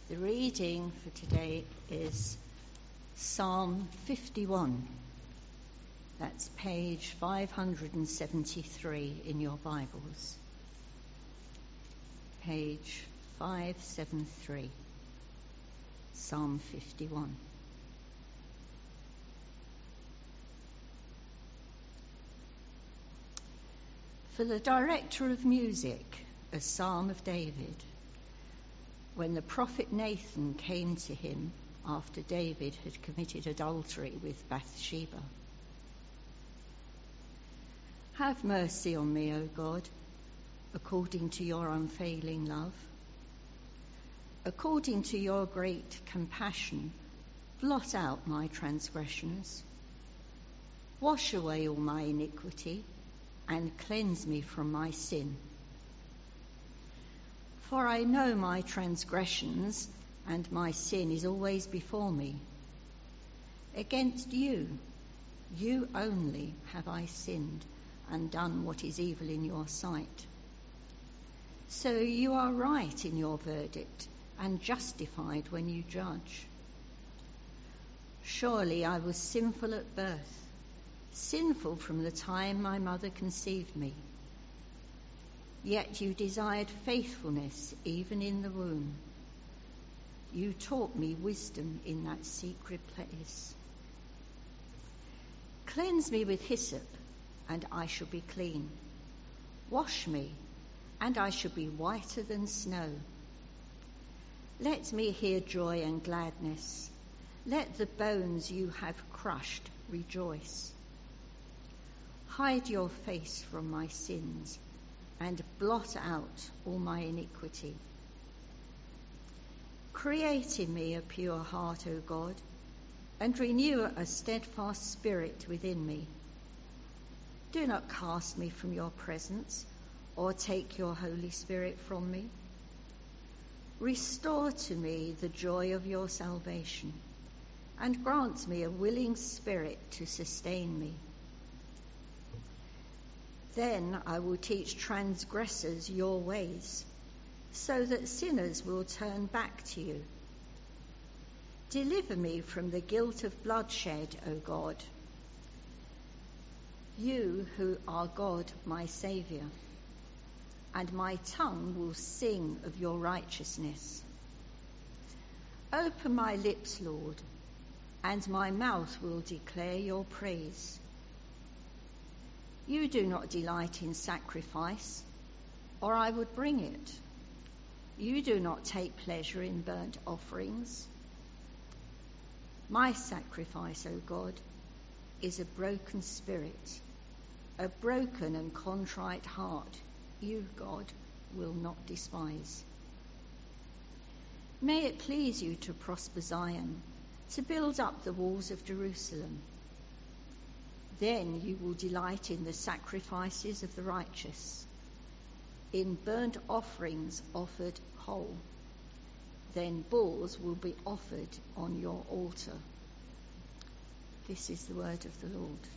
The reading for today is Psalm 51. That's page 573 in your Bibles. Page 573, Psalm 51. For the director of music, a psalm of David, when the prophet Nathan came to him after David had committed adultery with Bathsheba. Have mercy on me, O God, according to your unfailing love. According to your great compassion, blot out my transgressions. Wash away all my iniquity and cleanse me from my sin. For I know my transgressions, and my sin is always before me. Against you, you only have I sinned and done what is evil in your sight. So you are right in your verdict and justified when you judge. Surely I was sinful at birth, sinful from the time my mother conceived me. Yet you desired faithfulness even in the womb. You taught me wisdom in that secret place. Cleanse me with hyssop, and I shall be clean. Wash me, and I shall be whiter than snow. Let me hear joy and gladness. Let the bones you have crushed rejoice. Hide your face from my sins, and blot out all my iniquity. Create in me a pure heart, O God, and renew a steadfast spirit within me. Do not cast me from your presence, or take your Holy Spirit from me. Restore to me the joy of your salvation, and grant me a willing spirit to sustain me. Then I will teach transgressors your ways, so that sinners will turn back to you. Deliver me from the guilt of bloodshed, O God, you who are God, my Saviour, and my tongue will sing of your righteousness. Open my lips, Lord, and my mouth will declare your praise. You do not delight in sacrifice, or I would bring it. You do not take pleasure in burnt offerings. My sacrifice, O God, is a broken spirit, a broken and contrite heart. You, God, will not despise. May it please you to prosper Zion, to build up the walls of Jerusalem. Then you will delight in the sacrifices of the righteous, in burnt offerings offered whole. Then bulls will be offered on your altar. This is the word of the Lord.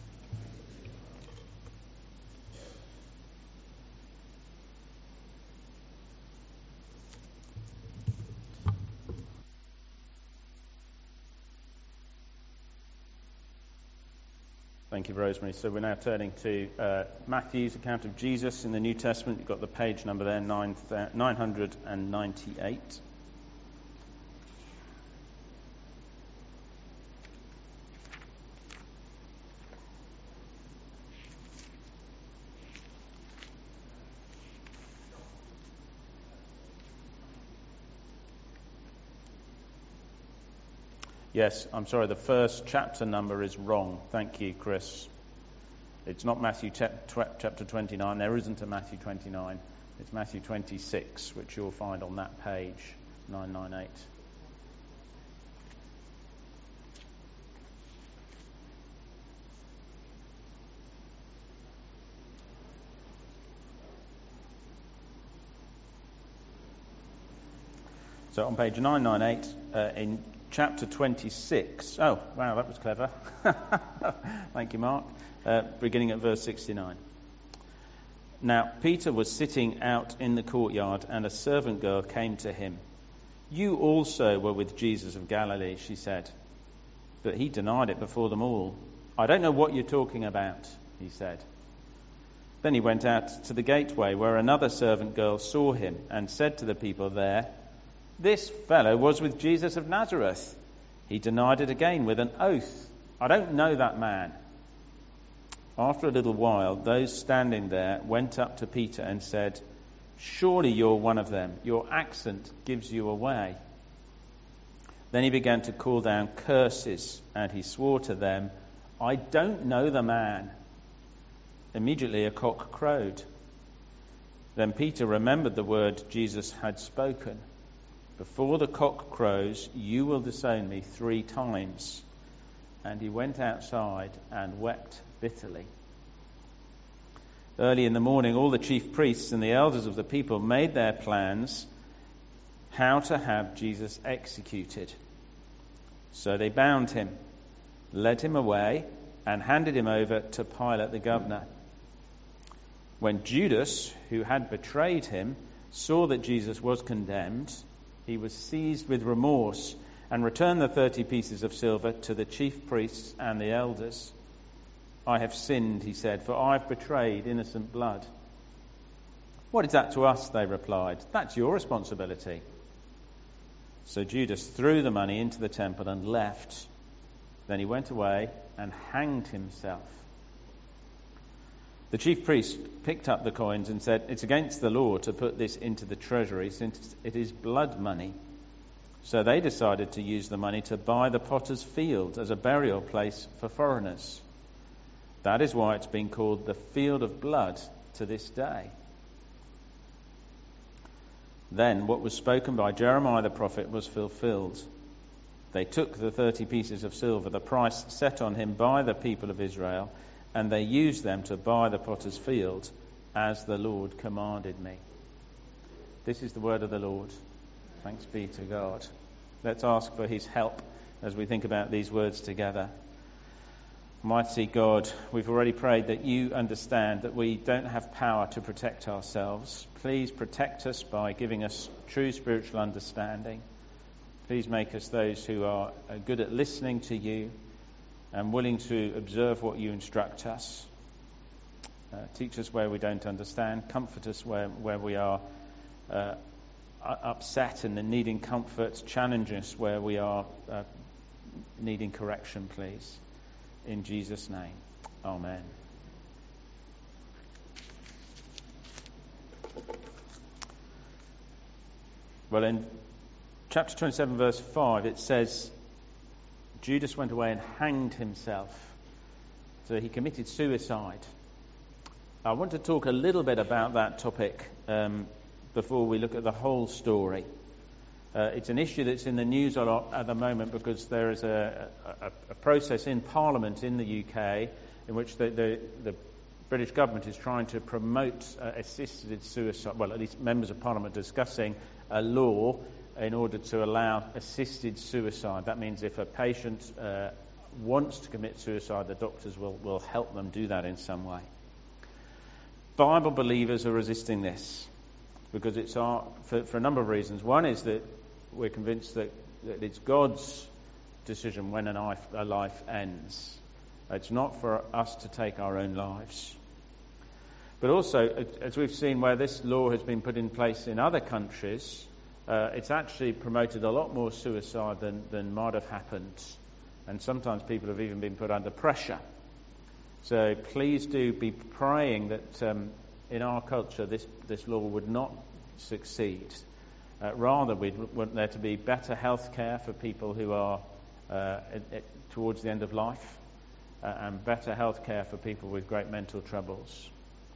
Thank you, Rosemary. So we're now turning to Matthew's account of Jesus in the New Testament. You've got the page number there, 998. Yes, I'm sorry, the first chapter number is wrong. Thank you, Chris. It's not Matthew chapter 29. There isn't a Matthew 29. It's Matthew 26, which you'll find on that page, 998. So on page 998, in chapter 26. Oh, wow, that was clever. Thank you, Mark. Beginning at verse 69. Now, Peter was sitting out in the courtyard, and a servant girl came to him. "You also were with Jesus of Galilee," she said. But he denied it before them all. "I don't know what you're talking about," he said. Then he went out to the gateway where another servant girl saw him and said to the people there, "This fellow was with Jesus of Nazareth." He denied it again with an oath, "I don't know that man." After a little while, those standing there went up to Peter and said, "Surely you're one of them. Your accent gives you away." Then he began to call down curses, and he swore to them, "I don't know the man." Immediately a cock crowed. Then Peter remembered the word Jesus had spoken, "Before the cock crows, you will disown me 3 times." And he went outside and wept bitterly. Early in the morning, all the chief priests and the elders of the people made their plans how to have Jesus executed. So they bound him, led him away, and handed him over to Pilate the governor. When Judas, who had betrayed him, saw that Jesus was condemned, he was seized with remorse and returned the 30 pieces of silver to the chief priests and the elders. "I have sinned," he said, "for I've betrayed innocent blood." "What is that to us?" they replied. "That's your responsibility." So Judas threw the money into the temple and left. Then he went away and hanged himself. The chief priest picked up the coins and said, "It's against the law to put this into the treasury since it is blood money." So they decided to use the money to buy the potter's field as a burial place for foreigners. That is why it's been called the Field of Blood to this day. Then what was spoken by Jeremiah the prophet was fulfilled. They took the 30 pieces of silver, the price set on him by the people of Israel, and they used them to buy the potter's field, as the Lord commanded me. This is the word of the Lord. Thanks be to God. Let's ask for his help as we think about these words together. Mighty God, we've already prayed that you understand that we don't have power to protect ourselves. Please protect us by giving us true spiritual understanding. Please make us those who are good at listening to you and willing to observe what you instruct us. Teach us where we don't understand. Comfort us where we are upset and needing comfort. Challenge us where we are needing correction, please. In Jesus' name, amen. Well, in chapter 27, verse 5, it says, Judas went away and hanged himself. So he committed suicide. I want to talk a little bit about that topic before we look at the whole story. It's an issue that's in the news a lot at the moment because there is a process in Parliament in the UK in which the British government is trying to promote assisted suicide. Well, at least members of Parliament discussing a law in order to allow assisted suicide. That means if a patient wants to commit suicide, the doctors will help them do that in some way. Bible believers are resisting this because it's for a number of reasons. One is that we're convinced that it's God's decision when a life ends. It's not for us to take our own lives. But also, as we've seen where this law has been put in place in other countries, it's actually promoted a lot more suicide than might have happened. And sometimes people have even been put under pressure. So please do be praying that in our culture this law would not succeed. Rather, we want there to be better health care for people who are towards the end of life and better health care for people with great mental troubles.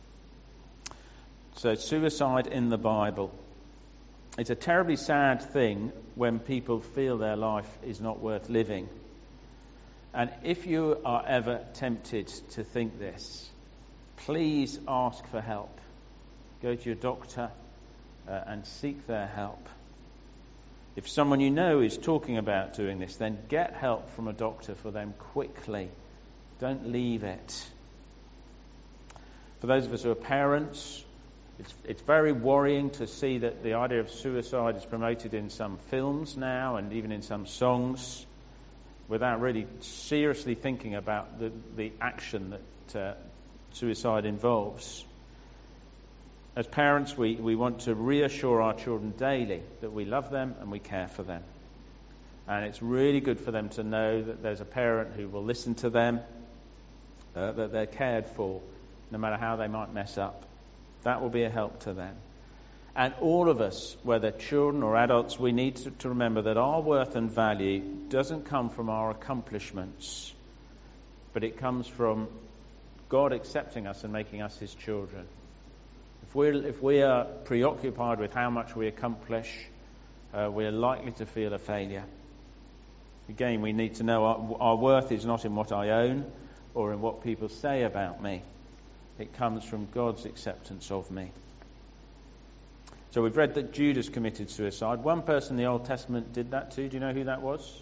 So suicide in the Bible. It's a terribly sad thing when people feel their life is not worth living. And if you are ever tempted to think this, please ask for help. Go to your doctor and seek their help. If someone you know is talking about doing this, then get help from a doctor for them quickly. Don't leave it. For those of us who are parents, It's very worrying to see that the idea of suicide is promoted in some films now and even in some songs without really seriously thinking about the action that suicide involves. As parents, we want to reassure our children daily that we love them and we care for them. And it's really good for them to know that there's a parent who will listen to them, that they're cared for, no matter how they might mess up. That will be a help to them. And all of us, whether children or adults, we need to remember that our worth and value doesn't come from our accomplishments, but it comes from God accepting us and making us his children. If we are preoccupied with how much we accomplish, we're likely to feel a failure. Again, we need to know our worth is not in what I own or in what people say about me. It comes from God's acceptance of me. So we've read that Judas committed suicide. One person in the Old Testament did that too. Do you know who that was?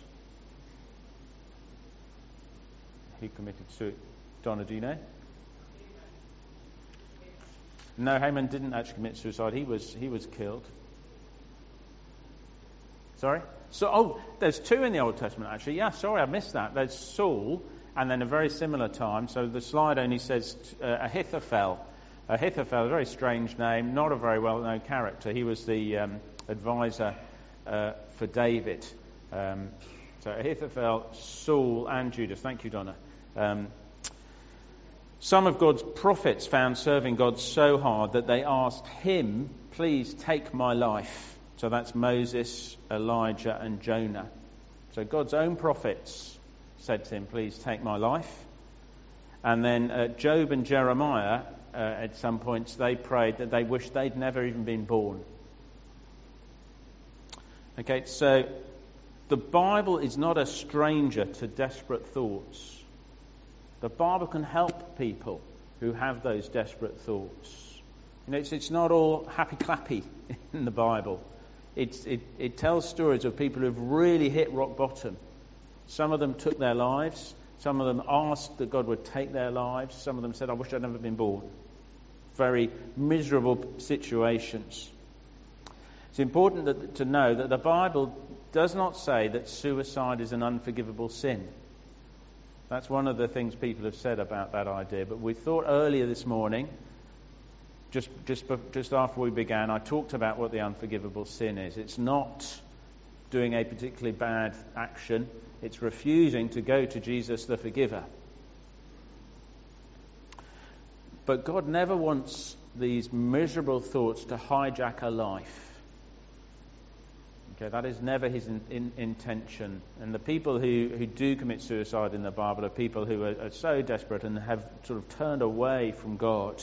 Who committed suicide? Donna, do you know? No, Haman didn't actually commit suicide. He was killed. Sorry? There's two in the Old Testament actually. Yeah, sorry, I missed that. There's Saul, and then a very similar time. So the slide only says Ahithophel. Ahithophel, a very strange name, not a very well-known character. He was the advisor for David. So Ahithophel, Saul, and Judas. Thank you, Donna. Some of God's prophets found serving God so hard that they asked him, please take my life. So that's Moses, Elijah, and Jonah. So God's own prophets said to him, please take my life. And then Job and Jeremiah, at some points, they prayed that they wished they'd never even been born. Okay, so the Bible is not a stranger to desperate thoughts. The Bible can help people who have those desperate thoughts. You know, it's not all happy-clappy in the Bible. It tells stories of people who've really hit rock bottom. Some of them took their lives. Some of them asked that God would take their lives. Some of them said, I wish I'd never been born. Very miserable situations. It's important to know that the Bible does not say that suicide is an unforgivable sin. That's one of the things people have said about that idea. But we thought earlier this morning, just after we began, I talked about what the unforgivable sin is. It's not doing a particularly bad action. It's refusing to go to Jesus the forgiver. But God never wants these miserable thoughts to hijack a life. Okay, that is never his intention. And the people who do commit suicide in the Bible are people who are so desperate and have sort of turned away from God.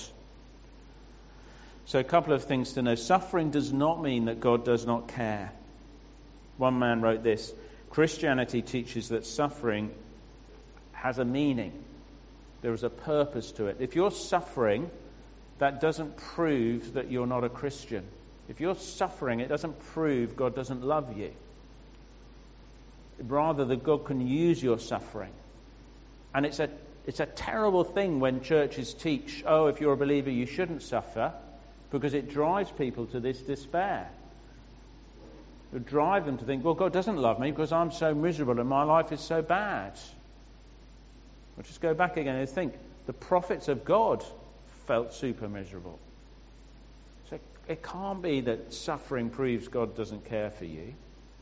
So a couple of things to know. Suffering does not mean that God does not care. One man wrote this: Christianity teaches that suffering has a meaning. There is a purpose to it. If you're suffering, that doesn't prove that you're not a Christian. If you're suffering, it doesn't prove God doesn't love you. Rather, that God can use your suffering. And it's a terrible thing when churches teach, if you're a believer, you shouldn't suffer, because it drives people to this despair. It would drive them to think, well, God doesn't love me because I'm so miserable and my life is so bad. We'll just go back again and think, the prophets of God felt super miserable. So it can't be that suffering proves God doesn't care for you.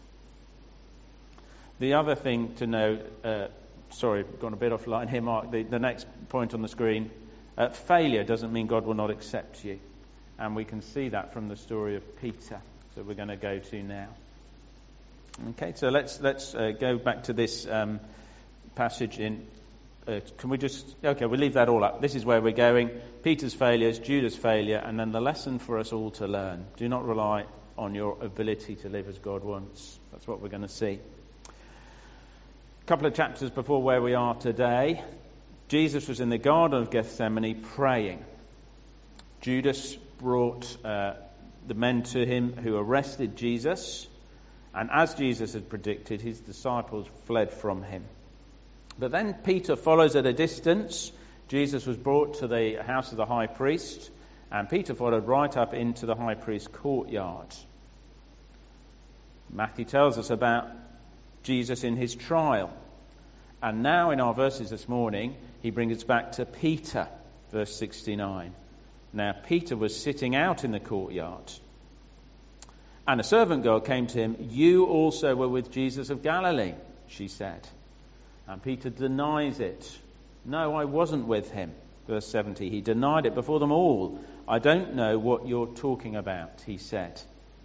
The other thing to know, sorry, I've gone a bit offline here, Mark, the next point on the screen, failure doesn't mean God will not accept you. And we can see that from the story of Peter that we're going to go to now. Okay, so let's go back to this passage in... we'll leave that all up. This is where we're going. Peter's failures, Judas' failure, and then the lesson for us all to learn. Do not rely on your ability to live as God wants. That's what we're going to see. A couple of chapters before where we are today, Jesus was in the Garden of Gethsemane praying. Judas brought the men to him who arrested Jesus, and as Jesus had predicted, his disciples fled from him. But then Peter follows at a distance. Jesus was brought to the house of the high priest, And Peter followed right up into the high priest's courtyard. Matthew tells us about Jesus in his trial. And now in our verses this morning, he brings us back to Peter, verse 69. Now Peter was sitting out in the courtyard, and a servant girl came to him. "You also were with Jesus of Galilee," she said. And Peter denies it. "No, I wasn't with him." Verse 70, he denied it before them all. "I don't know what you're talking about," he said.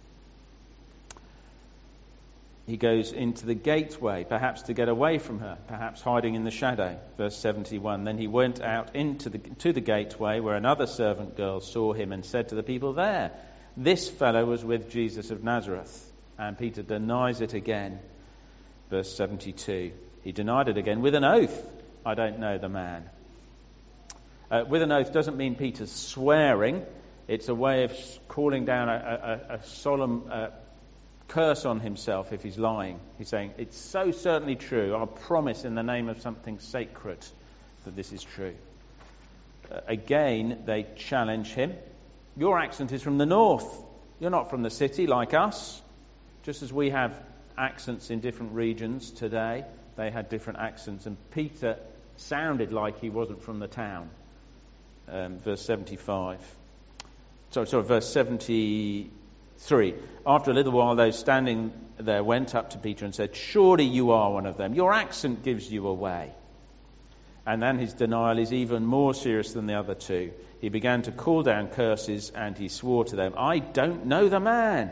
He goes into the gateway, perhaps to get away from her, perhaps hiding in the shadow. Verse 71, then he went out to the gateway where another servant girl saw him and said to the people there, "This fellow was with Jesus of Nazareth." And Peter denies it again. Verse 72, he denied it again with an oath. "I don't know the man." With an oath doesn't mean Peter's swearing. It's a way of calling down a solemn curse on himself if he's lying. He's saying, "It's so certainly true. I'll promise in the name of something sacred that this is true." Again, they challenge him. "Your accent is from the north. You're not from the city like us." Just as we have accents in different regions today, they had different accents. And Peter sounded like he wasn't from the town. Verse 75. Verse 73. After a little while, those standing there went up to Peter and said, "Surely you are one of them. Your accent gives you away." And then his denial is even more serious than the other two. He began to call down curses and he swore to them, "I don't know the man."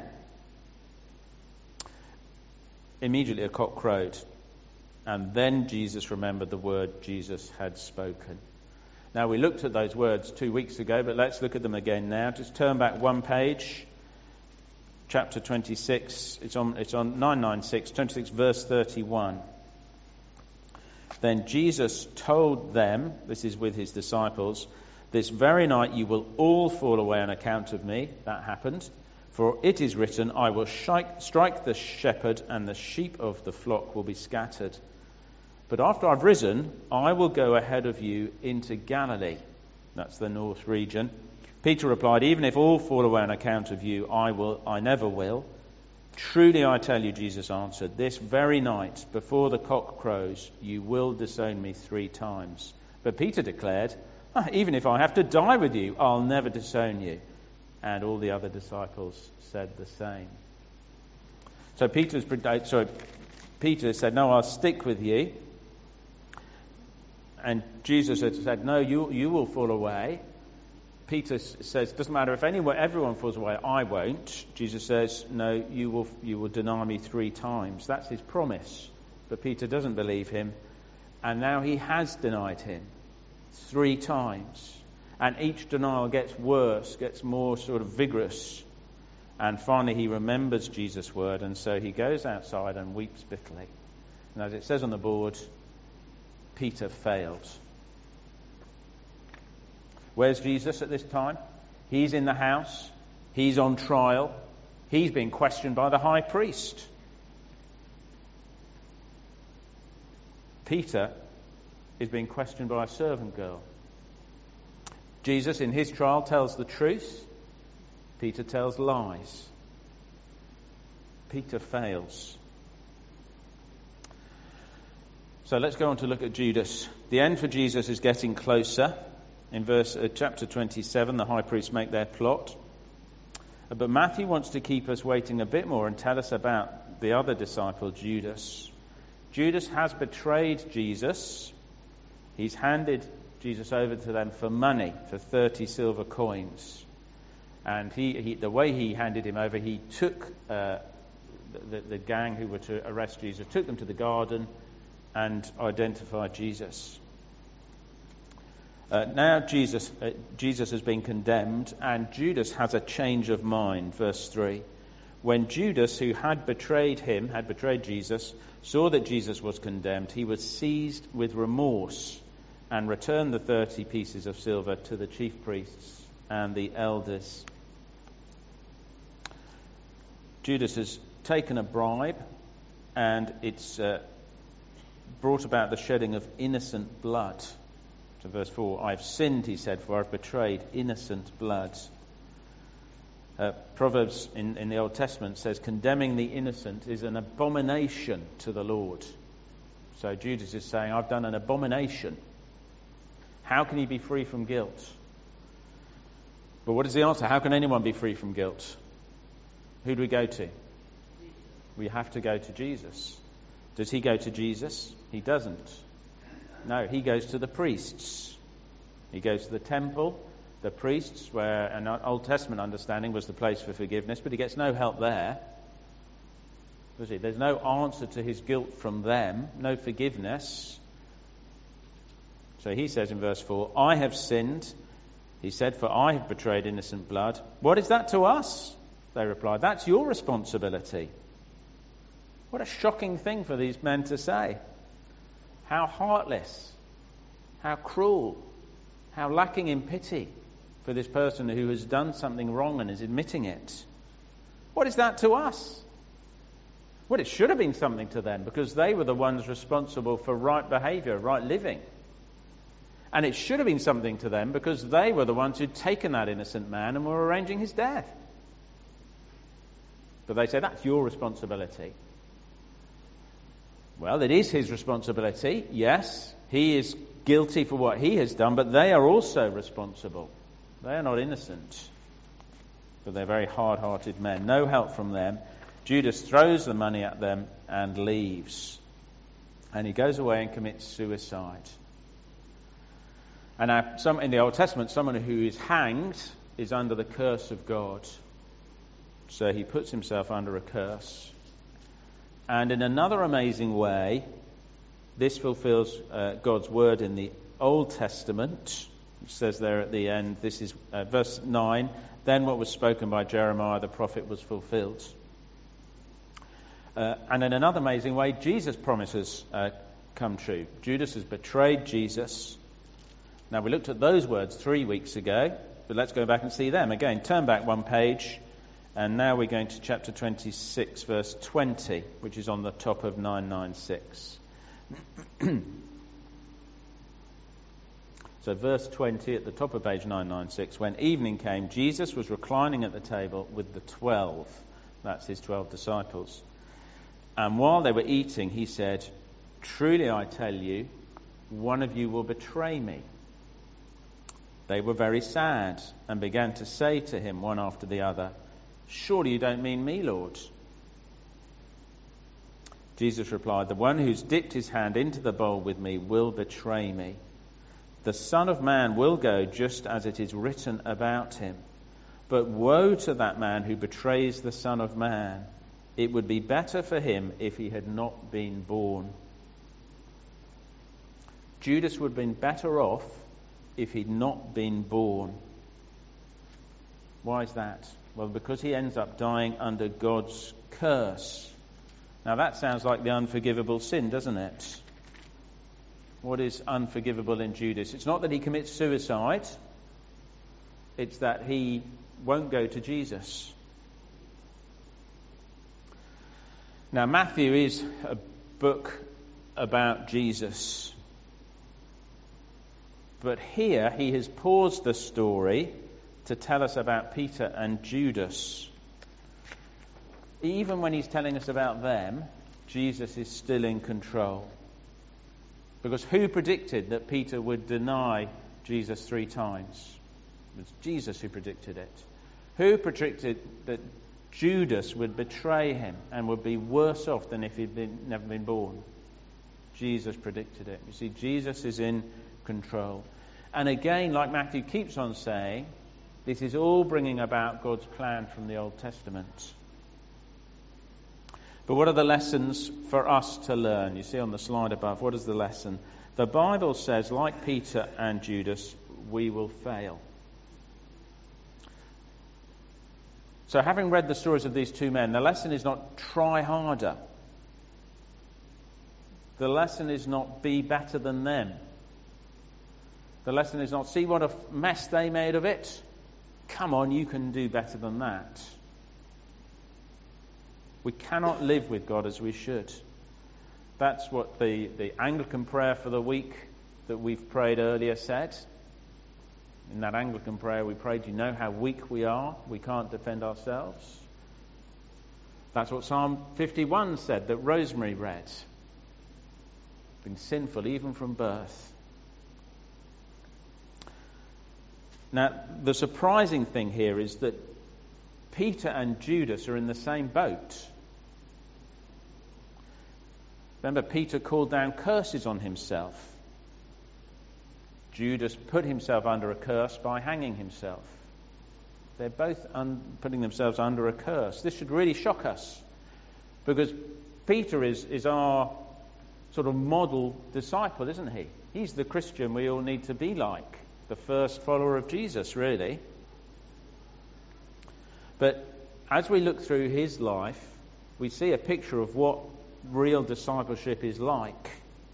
Immediately a cock crowed. And then Jesus remembered the word Jesus had spoken. Now, we looked at those words 2 weeks ago, but let's look at them again now. Just turn back one page. Chapter 26, it's on 996, 26 verse 31. Then Jesus told them, this is with his disciples, "This very night you will all fall away on account of me." That happened. "For it is written, I will strike the shepherd and the sheep of the flock will be scattered. But after I've risen, I will go ahead of you into Galilee." That's the north region. Peter replied, "Even if all fall away on account of you, I never will." "Truly I tell you," Jesus answered, "this very night, before the cock crows, you will disown me 3 times. But Peter declared, "Even if I have to die with you, I'll never disown you." And all the other disciples said the same. So Peter said, "No, I'll stick with you." And Jesus had said, "No, you will fall away." Peter says, "Doesn't matter if everyone falls away, I won't." Jesus says, "No, you will deny me 3 times." That's his promise. But Peter doesn't believe him. And now he has denied him 3 times. And each denial gets worse, gets more sort of vigorous. And finally he remembers Jesus' word, and so he goes outside and weeps bitterly. And as it says on the board, Peter failed. Where's Jesus at this time? He's in the house. He's on trial. He's being questioned by the high priest. Peter is being questioned by a servant girl. Jesus, in his trial, tells the truth. Peter tells lies. Peter fails. So let's go on to look at Judas. The end for Jesus is getting closer. In chapter 27, the high priests make their plot. But Matthew wants to keep us waiting a bit more and tell us about the other disciple, Judas. Judas has betrayed Jesus. He's handed Jesus over to them for money, for 30 silver coins. And the way he handed him over, he took the gang who were to arrest Jesus, took them to the garden and identified Jesus. Now Jesus has been condemned, and Judas has a change of mind. Verse 3. When Judas, who had betrayed Jesus, saw that Jesus was condemned, he was seized with remorse and returned the 30 pieces of silver to the chief priests and the elders. Judas has taken a bribe, and it's brought about the shedding of innocent blood. So verse 4, "I have sinned," he said, "for I have betrayed innocent blood." Proverbs in the Old Testament says condemning the innocent is an abomination to the Lord. So Judas is saying, I've done an abomination. How can he be free from guilt? But what is the answer? How can anyone be free from guilt? Who do we go to? We have to go to Jesus. Does he go to Jesus? He doesn't. No, he goes to the priests. He goes to the temple, the priests, where an Old Testament understanding was the place for forgiveness, but he gets no help there. Does he? There's no answer to his guilt from them, no forgiveness. So he says in verse 4, "I have sinned," he said, "for I have betrayed innocent blood." "What is that to us?" they replied. "That's your responsibility." What a shocking thing for these men to say. How heartless, how cruel, how lacking in pity for this person who has done something wrong and is admitting it. What is that to us? Well, it should have been something to them because they were the ones responsible for right behaviour, right living. And it should have been something to them because they were the ones who'd taken that innocent man and were arranging his death. But they say, that's your responsibility. Well, it is his responsibility, yes. He is guilty for what he has done, but they are also responsible. They are not innocent. But they're very hard-hearted men. No help from them. Judas throws the money at them and leaves. And he goes away and commits suicide. And now, in the Old Testament, someone who is hanged is under the curse of God. So he puts himself under a curse. And in another amazing way, this fulfills God's word in the Old Testament. It says there at the end, this is verse 9, "Then what was spoken by Jeremiah the prophet was fulfilled." And in another amazing way, Jesus' promises come true. Judas has betrayed Jesus. Now, we looked at those words 3 weeks ago, but let's go back and see them again. Turn back one page. And now we're going to chapter 26, verse 20, which is on the top of 996. So verse 20 at the top of page 996. "When evening came, Jesus was reclining at the table with the 12. That's his 12 disciples. And while they were eating, he said, 'Truly I tell you, one of you will betray me.' They were very sad and began to say to him one after the other, 'Surely you don't mean me, Lord?' Jesus replied, 'The one who's dipped his hand into the bowl with me will betray me. The Son of Man will go just as it is written about him. But woe to that man who betrays the Son of Man. It would be better for him if he had not been born.'" Judas would have been better off if he'd not been born. Why is that? Well, because he ends up dying under God's curse. Now that sounds like the unforgivable sin, doesn't it? What is unforgivable in Judas? It's not that he commits suicide. It's that he won't go to Jesus. Now Matthew is a book about Jesus. But here he has paused the story to tell us about Peter and Judas. Even when he's telling us about them, Jesus is still in control. Because who predicted that Peter would deny Jesus 3 times? It was Jesus who predicted it. Who predicted that Judas would betray him and would be worse off than if he'd never been born? Jesus predicted it. You see, Jesus is in control. And again, like Matthew keeps on saying, this is all bringing about God's plan from the Old Testament. But what are the lessons for us to learn? You see on the slide above, what is the lesson? The Bible says, like Peter and Judas, we will fail. So having read the stories of these two men, the lesson is not try harder. The lesson is not be better than them. The lesson is not see what a mess they made of it. Come on, you can do better than that. We cannot live with God as we should. That's what the Anglican prayer for the week that we've prayed earlier said. In that Anglican prayer we prayed, you know how weak we are. We can't defend ourselves. That's what Psalm 51 said, that Rosemary read. Been sinful even from birth. Now, the surprising thing here is that Peter and Judas are in the same boat. Remember, Peter called down curses on himself. Judas put himself under a curse by hanging himself. They're both putting themselves under a curse. This should really shock us, because Peter is our sort of model disciple, isn't he? He's the Christian we all need to be like, the first follower of Jesus, really. But as we look through his life, we see a picture of what real discipleship is like.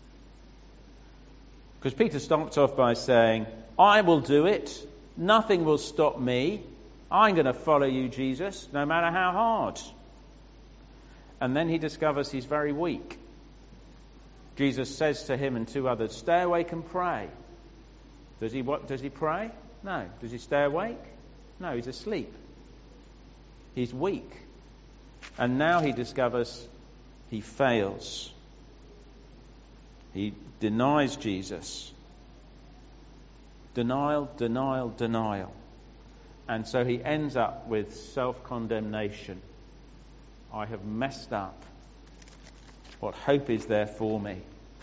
Because Peter starts off by saying, I will do it. Nothing will stop me. I'm going to follow you, Jesus, no matter how hard. And then he discovers he's very weak. Jesus says to him and two others, stay awake and pray. Does he pray? No. Does he stay awake? No, he's asleep. He's weak. And now he discovers he fails. He denies Jesus. Denial, denial, denial. And so he ends up with self-condemnation. I have messed up. What hope is there for me?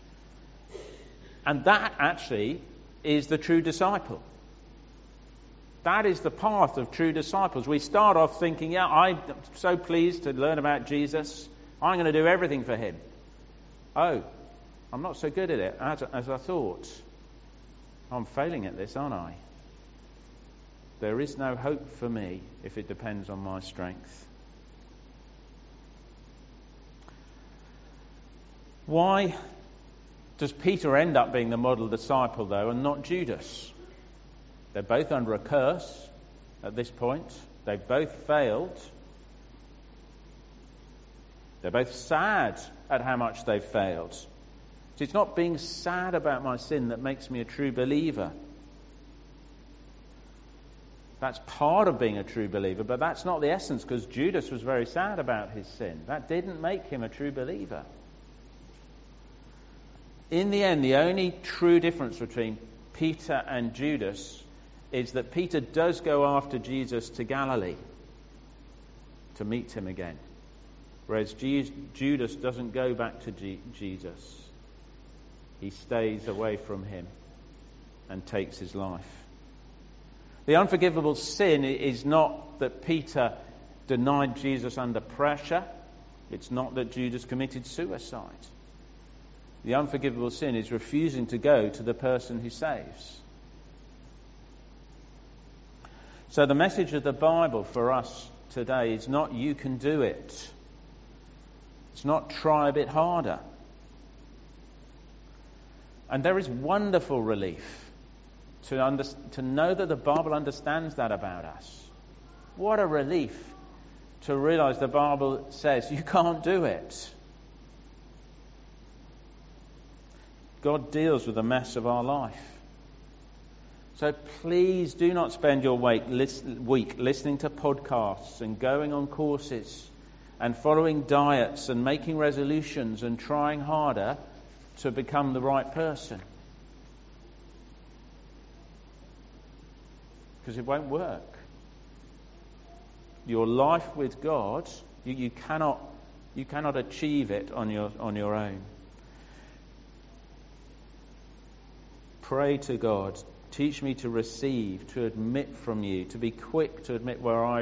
And that actually is the true disciple. That is the path of true disciples. We start off thinking, yeah, I'm so pleased to learn about Jesus. I'm going to do everything for him. Oh, I'm not so good at it as I thought. I'm failing at this, aren't I? There is no hope for me if it depends on my strength. Why does Peter end up being the model disciple, though, and not Judas? They're both under a curse at this point. They've both failed. They're both sad at how much they've failed. So it's not being sad about my sin that makes me a true believer. That's part of being a true believer, but that's not the essence, because Judas was very sad about his sin. That didn't make him a true believer. In the end, the only true difference between Peter and Judas is that Peter does go after Jesus to Galilee to meet him again, whereas Judas doesn't go back to Jesus. He stays away from him and takes his life. The unforgivable sin is not that Peter denied Jesus under pressure. It's not that Judas committed suicide. The unforgivable sin is refusing to go to the person who saves. So the message of the Bible for us today is not you can do it. It's not try a bit harder. And there is wonderful relief to know that the Bible understands that about us. What a relief to realize the Bible says you can't do it. God deals with the mess of our life. So please do not spend your week listening to podcasts and going on courses and following diets and making resolutions and trying harder to become the right person. Because it won't work. Your life with God, you cannot achieve it on your own. Pray to God. Teach me to receive, to admit from you, to be quick to admit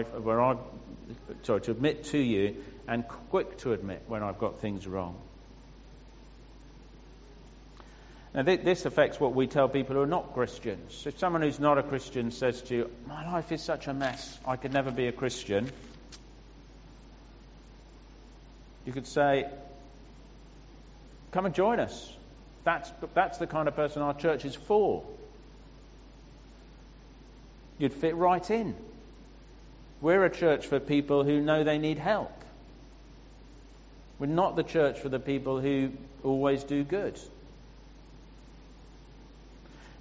to admit to you, and quick to admit when I've got things wrong. Now, this affects what we tell people who are not Christians. If someone who's not a Christian says to you, my life is such a mess, I could never be a Christian, you could say, come and join us. That's the kind of person our church is for. You'd fit right in. We're a church for people who know they need help. We're not the church for the people who always do good.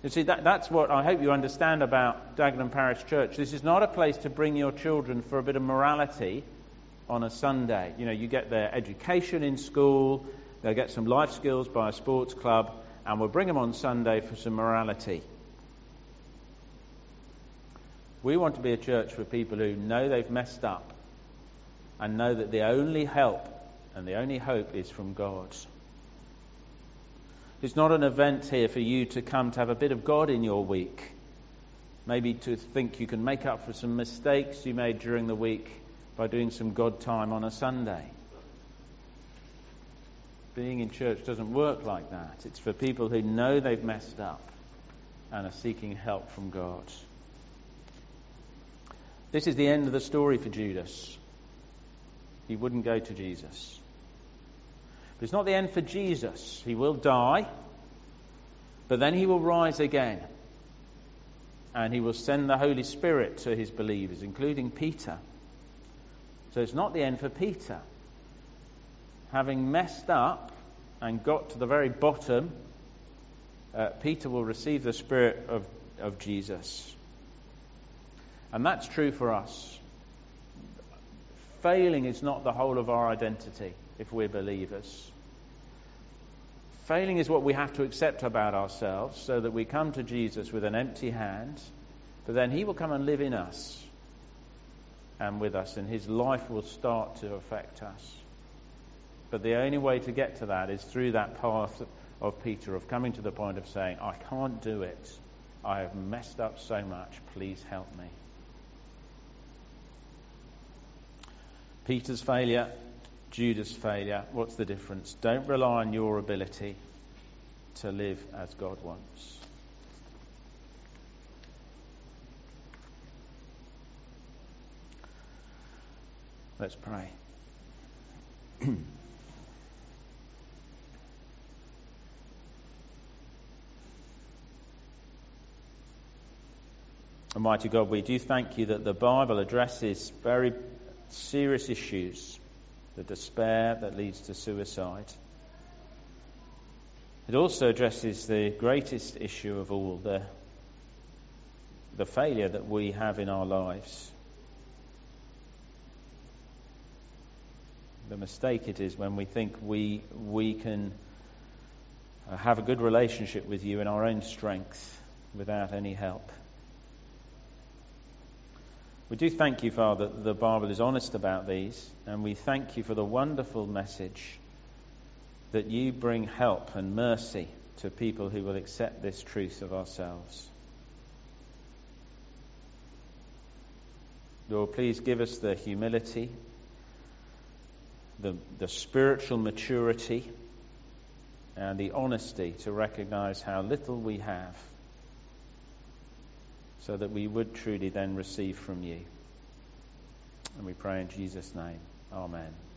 You see, that's what I hope you understand about Dagenham Parish Church. This is not a place to bring your children for a bit of morality on a Sunday. You know, you get their education in school, they'll get some life skills by a sports club, and we'll bring them on Sunday for some morality. We want to be a church for people who know they've messed up and know that the only help and the only hope is from God. It's not an event here for you to come to have a bit of God in your week. Maybe to think you can make up for some mistakes you made during the week by doing some God time on a Sunday. Being in church doesn't work like that. It's for people who know they've messed up and are seeking help from God. This is the end of the story for Judas. He wouldn't go to Jesus. But it's not the end for Jesus. He will die, but then he will rise again. And he will send the Holy Spirit to his believers, including Peter. So it's not the end for Peter. Having messed up and got to the very bottom, Peter will receive the Spirit of Jesus. And that's true for us. Failing is not the whole of our identity if we're believers. Failing is what we have to accept about ourselves so that we come to Jesus with an empty hand, but then he will come and live in us and with us, and his life will start to affect us. But the only way to get to that is through that path of Peter, of coming to the point of saying, I can't do it. I have messed up so much. Please help me. Peter's failure, Judas' failure, what's the difference? Don't rely on your ability to live as God wants. Let's pray. Almighty God, we do thank you that the Bible addresses very serious issues, the despair that leads to suicide. It also addresses the greatest issue of all, the failure that we have in our lives. The mistake it is when we think we can have a good relationship with you in our own strength without any help. We do thank you, Father, that the Bible is honest about these, and we thank you for the wonderful message that you bring help and mercy to people who will accept this truth of ourselves. Lord, please give us the humility, the spiritual maturity, and the honesty to recognize how little we have, so that we would truly then receive from you. And we pray in Jesus' name. Amen.